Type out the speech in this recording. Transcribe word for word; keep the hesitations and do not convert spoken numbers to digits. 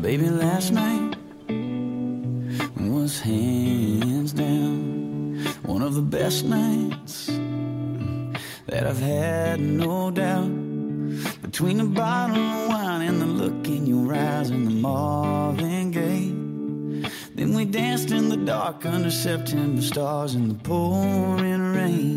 Baby, last night was hands down one of the best nights that I've had, no doubt. Between the bottle of wine and the look in your eyes and the Marvin Gaye, then we danced in the dark under September stars in the pouring rain.